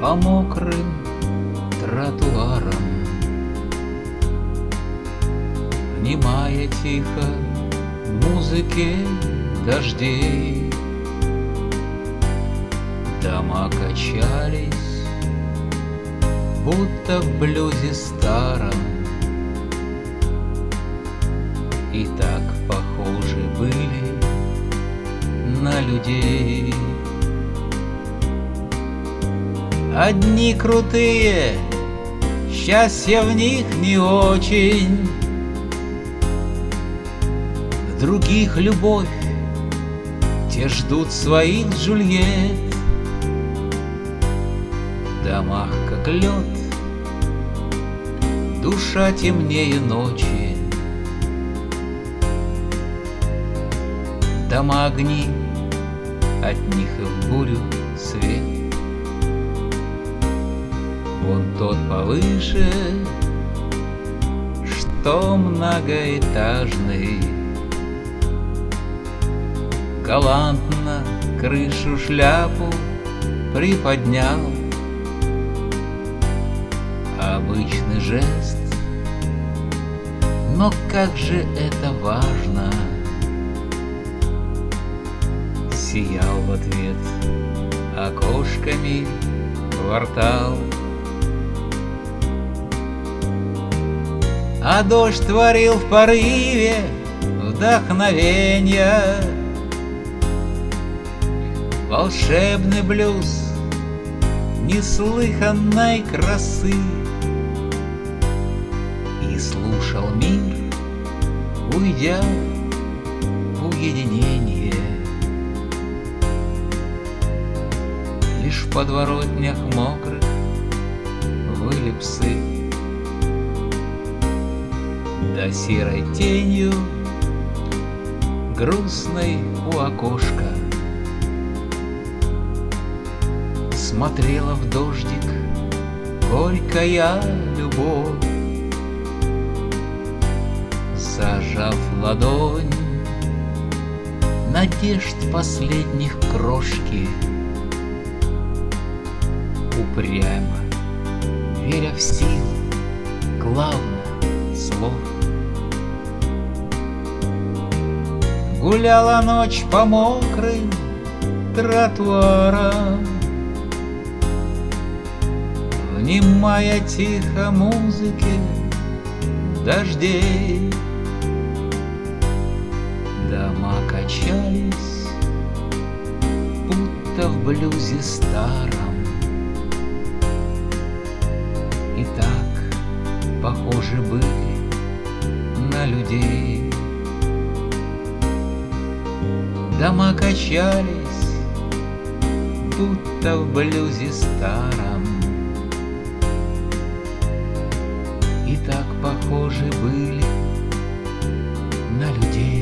по мокрым тротуарам, внимая тихо музыке дождей. Дома качались, будто в блюзе старом, и так похожи были на людей. Одни крутые, счастье в них не очень, в других любовь, те ждут своих Джульет. В домах, как лед, душа темнее ночи. Дома огни, от них и в бурю свет. Вон тот повыше, что многоэтажный, галантно крышу шляпу приподнял. Обычный жест, но как же это важно! Сиял в ответ окошками квартал, а дождь творил в порыве вдохновенья волшебный блюз неслыханной красы. И слушал мир, уйдя в уединение. Лишь в подворотнях мокрых выли псы, да серой тенью грустной у окошка смотрела в дождик горькая любовь. Зажав ладонь, надежд последних крошки, упрямо веря в силу главных слов. Гуляла ночь по мокрым тротуарам, внимая тихо музыке дождей. Дома качались, будто в блюзе старом, и так похожи были на людей. Дома качались, будто в блюзе старом, и так похожи были на людей.